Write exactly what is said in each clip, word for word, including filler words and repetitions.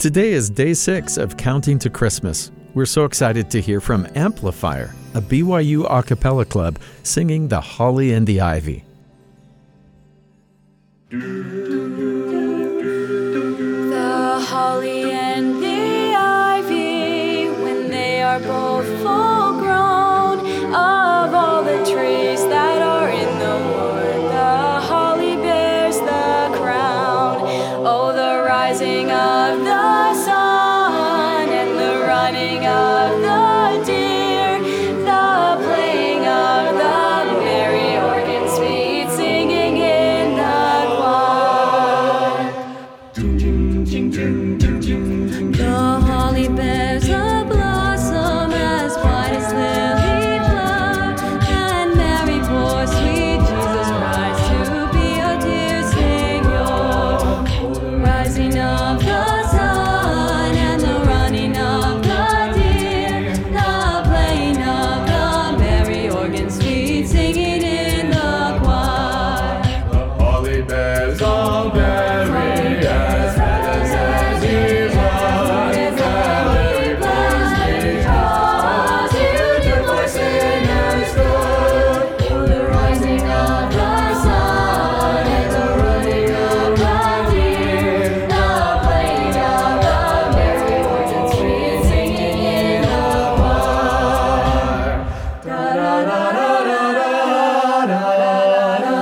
Today is day six of Counting to Christmas. We're so excited to hear from Amplifier, a B Y U a cappella club singing The Holly and the Ivy. The holly and the ivy, when they are both full grown, of all the trees that are in the wood, the holly bears the crown. Oh, the rising of the sun and the running of the deer, the playing of the merry organ sweet, singing in the choir. The holly bears a blossom as white as lily flower, and Mary bore sweet Jesus Christ to be a dear Savior. The rising of the sun and the running of the deer, the playing of the merry organ sweet, singing in the choir. The holly bears all berry as red as any blood, and Mary bore sweet Jesus to do for sinners good. Oh, the rising of the sun and the running of the deer, the playing of the merry organ sweet, singing in the choir. Da da da da da da da da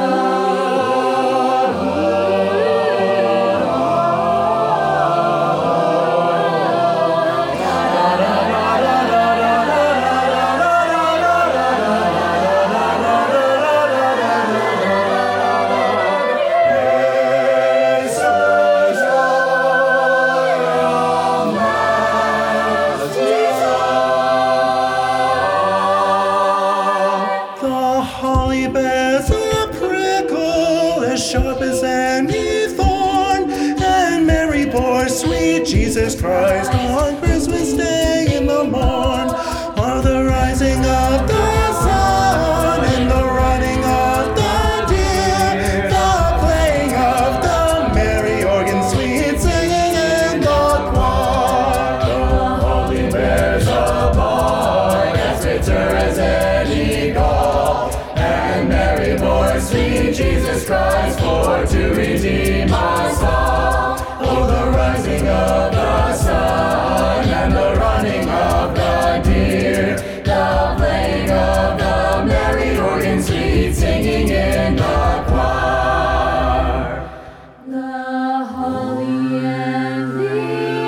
The holly bears a prickle as sharp as any thorn, and Mary bore sweet Jesus Christ on Christmas Day in the morn. Are the rising of the sun and the running of the deer, the playing of the merry organ sweet, singing in the choir. The holly bears a boy as bitter as any gall, and Mary bore sweet Jesus Christ for to redeem us all. Oh, the rising of the sun and the running of the deer, the playing of the merry organ sweet, singing in the choir. The holly and the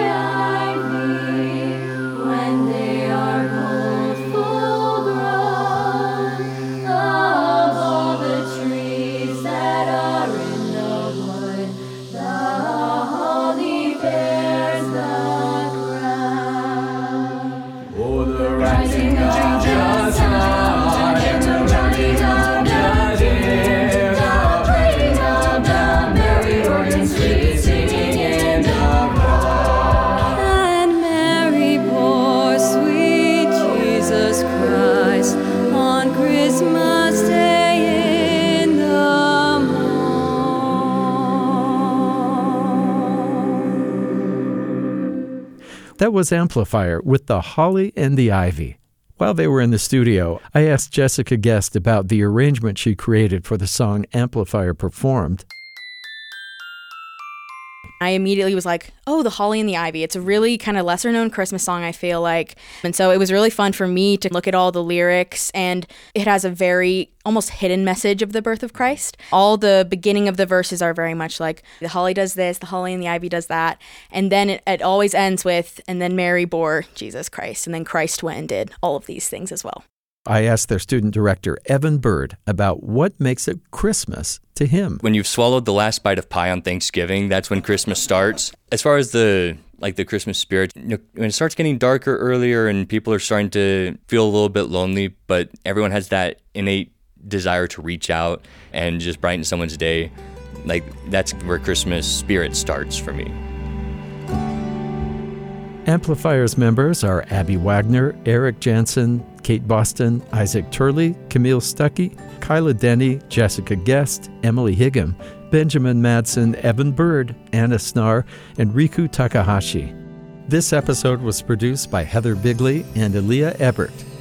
ivy, when they are both full grown, of all the trees that are in the wood, the holly bears the crown. Oh, the rising of the sun and the running of the deer, the playing of the merry organ sweet, singing in the choir. And Mary bore sweet Jesus Christ on Christmas Day in the morn. That was Amplifier with The Holly and the Ivy. While they were in the studio, I asked Jessica Guest about the arrangement she created for the song Amplifier performed. I immediately was like, oh, The Holly and the Ivy. It's a really kind of lesser known Christmas song, I feel like. And so it was really fun for me to look at all the lyrics, and it has a very almost hidden message of the birth of Christ. All the beginning of the verses are very much like, the holly does this, the holly and the ivy does that. And then it, it always ends with, and then Mary bore Jesus Christ, and then Christ went and did all of these things as well. I asked their student director, Evan Bird, about what makes it Christmas to him. When you've swallowed the last bite of pie on Thanksgiving, that's when Christmas starts. As far as the like the Christmas spirit, you know, when it starts getting darker earlier and people are starting to feel a little bit lonely, but everyone has that innate desire to reach out and just brighten someone's day, like that's where Christmas spirit starts for me. Amplifier's members are Abby Wagner, Eric Jansen, Kate Boston, Isaac Turley, Camille Stuckey, Kyla Denny, Jessica Guest, Emily Higgum, Benjamin Madsen, Evan Bird, Anna Snar, and Riku Takahashi. This episode was produced by Heather Bigley and Aaliyah Ebert.